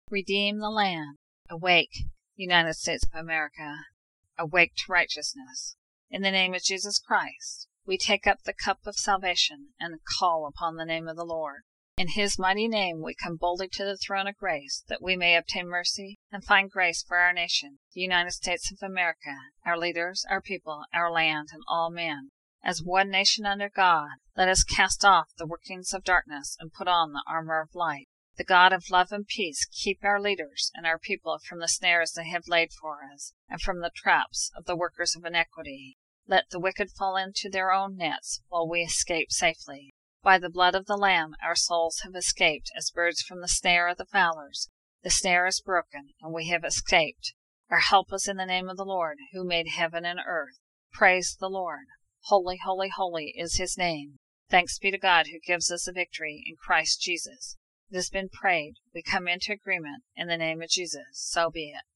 Redeem the land. Awake, United States of America. Awake to righteousness. In the name of Jesus Christ, we take up the cup of salvation and call upon the name of the Lord. In His mighty name we come boldly to the throne of grace, that we may obtain mercy and find grace for our nation, the United States of America, our leaders, our people, our land, and all men. As one nation under God, let us cast off the workings of darkness and put on the armor of light. The God of love and peace keep our leaders and our people from the snares they have laid for us, and from the traps of the workers of iniquity. Let the wicked fall into their own nets, while we escape safely. By the blood of the Lamb our souls have escaped as birds from the snare of the fowlers. The snare is broken, and we have escaped. Our help is in the name of the Lord, who made heaven and earth. Praise the Lord. Holy, holy, holy is His name. Thanks be to God who gives us the victory in Christ Jesus. It has been prayed. We come into agreement in the name of Jesus. So be it.